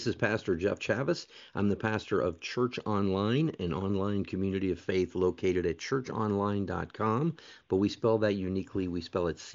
This is Pastor Jeff Chavis. I'm the pastor of Church Online, an online community of faith located at churchonline.com. But we spell that uniquely. We spell it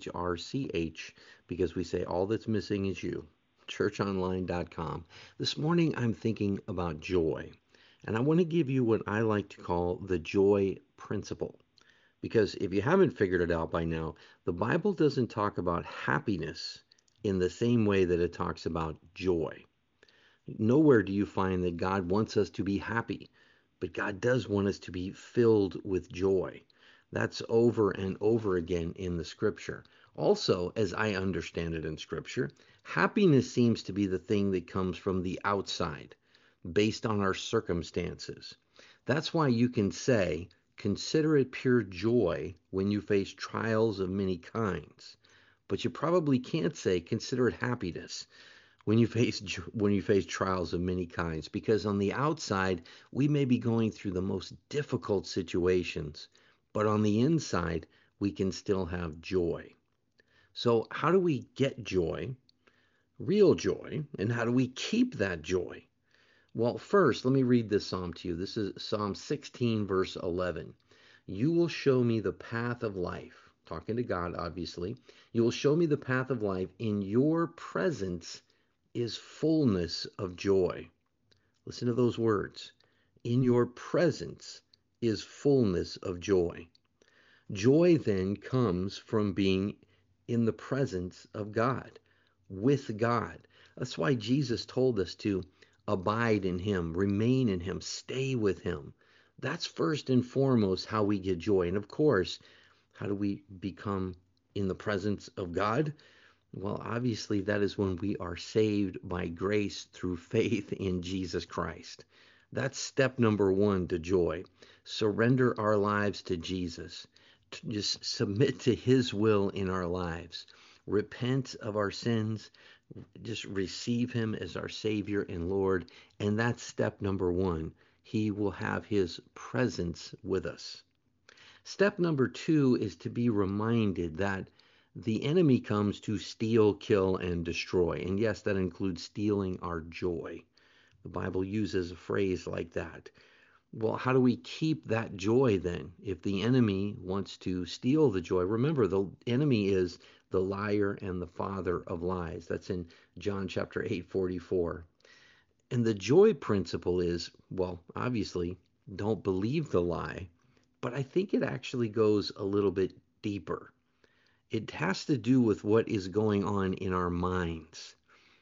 CHRCH because we say all that's missing is you. Churchonline.com. This morning I'm thinking about joy. And I want to give you what I like to call the joy principle. Because if you haven't figured it out by now, the Bible doesn't talk about happiness in the same way that it talks about joy. Nowhere do you find that God wants us to be happy, but God does want us to be filled with joy. That's over and over again in the scripture. Also, as I understand it in scripture, happiness seems to be the thing that comes from the outside, based on our circumstances. That's why you can say, consider it pure joy when you face trials of many kinds. But you probably can't say, consider it happiness when you face trials of many kinds, because on the outside we may be going through the most difficult situations, but on the inside we can still have joy. So how do we get joy, real joy, and how do we keep that joy? Well, first, let me read this psalm to you. This is Psalm 16, verse 11. You will show me the path of life. Talking to God, obviously. You will show me the path of life. In your presence is fullness of joy. Listen to those words. In your presence is fullness of joy. Joy then comes from being in the presence of God, with God. That's why Jesus told us to abide in him, remain in him, stay with him. That's first and foremost how we get joy. And of course, how do we become in the presence of God? Well, obviously, that is when we are saved by grace through faith in Jesus Christ. That's step number one to joy. Surrender our lives to Jesus. Just submit to his will in our lives. Repent of our sins. Just receive him as our Savior and Lord. And that's step number one. He will have his presence with us. Step number two is to be reminded that the enemy comes to steal, kill, and destroy. And yes, that includes stealing our joy. The Bible uses a phrase like that. Well, how do we keep that joy then? If the enemy wants to steal the joy, remember the enemy is the liar and the father of lies. That's in John chapter 8:44. And the joy principle is, well, obviously, don't believe the lie, but I think it actually goes a little bit deeper. It has to do with what is going on in our minds.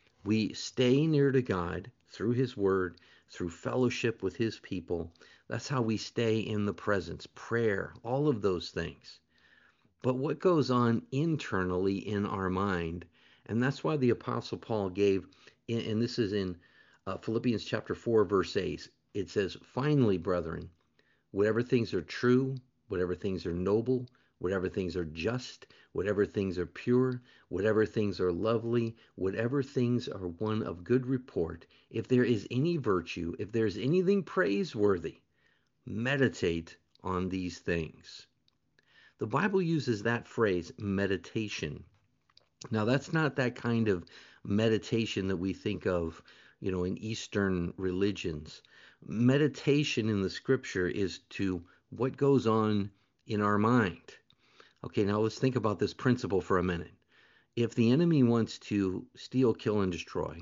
We stay near to God through his word, through fellowship with his people. That's how we stay in the presence, prayer, all of those things. But what goes on internally in our mind, and that's why the Apostle Paul gave, and this is in Philippians chapter 4, verse 8, it says, finally, brethren, whatever things are true, whatever things are noble, whatever things are just, whatever things are pure, whatever things are lovely, whatever things are one of good report, if there is any virtue, if there is anything praiseworthy, meditate on these things. The Bible uses that phrase, meditation. Now, that's not that kind of meditation that we think of, in Eastern religions. Meditation in the scripture is to what goes on in our mind. Okay, now let's think about this principle for a minute. If the enemy wants to steal, kill, and destroy,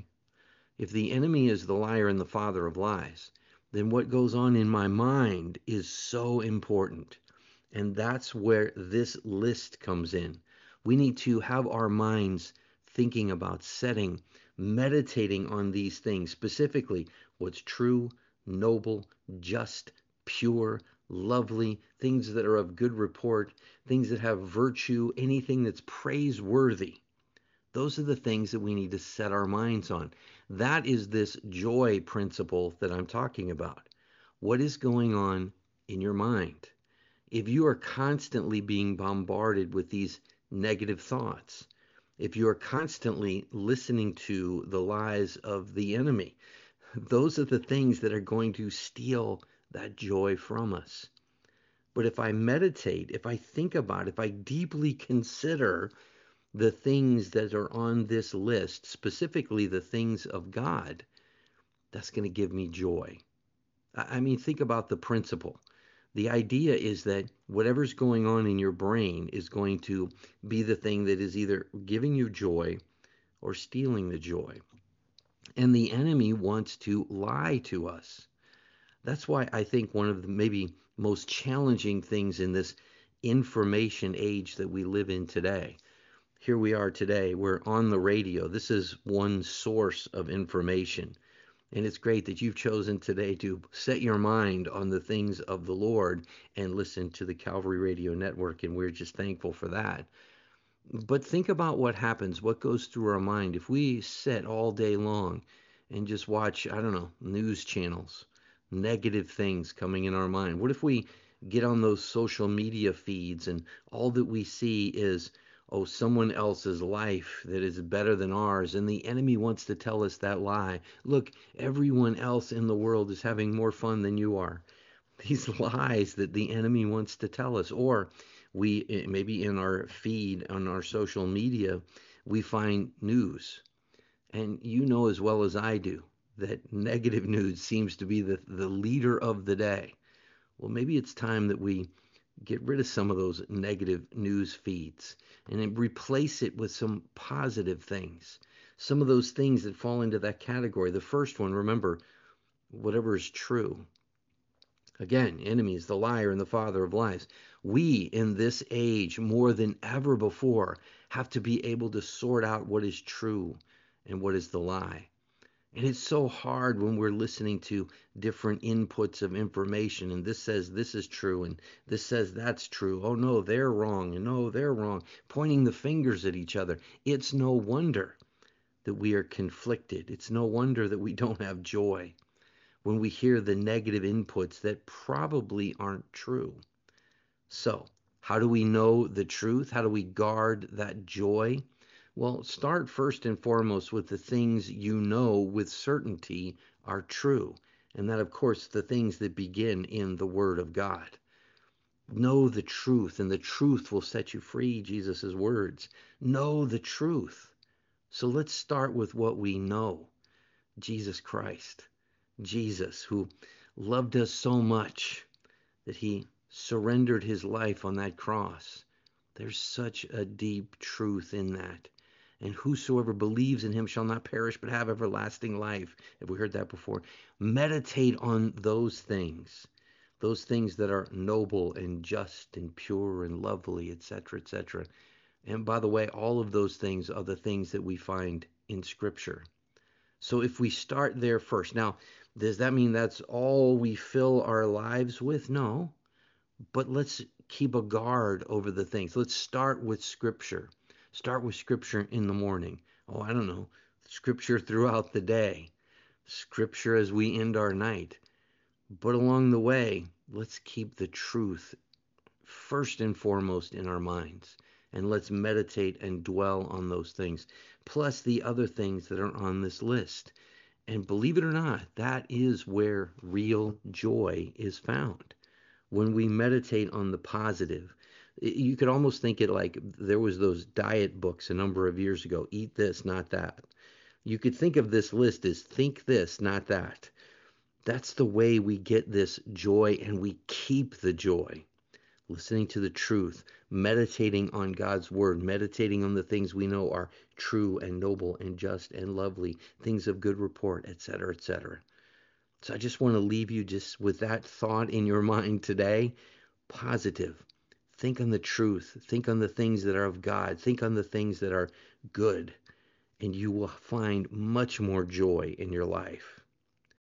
if the enemy is the liar and the father of lies, then what goes on in my mind is so important. And that's where this list comes in. We need to have our minds thinking about setting, meditating on these things, specifically what's true, noble, just, pure, lovely, things that are of good report, things that have virtue, anything that's praiseworthy. Those are the things that we need to set our minds on. That is this joy principle that I'm talking about. What is going on in your mind? If you are constantly being bombarded with these negative thoughts, if you are constantly listening to the lies of the enemy, those are the things that are going to steal that joy from us. But if I meditate, if I think about, if I deeply consider the things that are on this list, specifically the things of God, that's going to give me joy. I mean, think about the principle. The idea is that whatever's going on in your brain is going to be the thing that is either giving you joy or stealing the joy. And the enemy wants to lie to us. That's why I think one of the maybe most challenging things in this information age that we live in today. Here we are today, we're on the radio. This is one source of information. And it's great that you've chosen today to set your mind on the things of the Lord and listen to the Calvary Radio Network. And we're just thankful for that. But think about what happens, what goes through our mind if we sit all day long and just watch, I don't know, news channels, negative things coming in our mind. What if we get on those social media feeds and all that we see is, oh, someone else's life that is better than ours, and the enemy wants to tell us that lie. Look, everyone else in the world is having more fun than you are. These lies that the enemy wants to tell us. Or we maybe in our feed on our social media we find news, and you know as well as I do that negative news seems to be the leader of the day. Well, maybe it's time that we get rid of some of those negative news feeds and then replace it with some positive things, some of those things that fall into that category. The first one, remember, whatever is true. Again, enemy is the liar and the father of lies. We in this age, more than ever before, have to be able to sort out what is true and what is the lie. And it's so hard when we're listening to different inputs of information, and this says this is true, and this says that's true. Oh no, they're wrong, and no, they're wrong, pointing the fingers at each other. It's no wonder that we are conflicted. It's no wonder that we don't have joy when we hear the negative inputs that probably aren't true. So, how do we know the truth? How do we guard that joy? Well, start first and foremost with the things you know with certainty are true. And that, of course, the things that begin in the Word of God. Know the truth, and the truth will set you free, Jesus' words. Know the truth. So let's start with what we know. Jesus Christ. Jesus, who loved us so much that he surrendered his life on that cross. There's such a deep truth in that. And whosoever believes in him shall not perish but have everlasting life. Have we heard that before? Meditate on those things that are noble and just and pure and lovely, etc., etc. And by the way, all of those things are the things that we find in Scripture. So if we start there first, now, does that mean that's all we fill our lives with? No. But let's keep a guard over the things. Let's start with Scripture. Start with Scripture in the morning. Oh, I don't know. Scripture throughout the day. Scripture as we end our night. But along the way, let's keep the truth first and foremost in our minds. And let's meditate and dwell on those things. Plus the other things that are on this list. And believe it or not, that is where real joy is found. When we meditate on the positive, you could almost think it like there was those diet books a number of years ago. Eat this, not that. You could think of this list as think this, not that. That's the way we get this joy, and we keep the joy. Listening to the truth, meditating on God's word, meditating on the things we know are true and noble and just and lovely, things of good report, etc., etc. So I just want to leave you just with that thought in your mind today. Positive. Think on the truth. Think on the things that are of God. Think on the things that are good. And you will find much more joy in your life.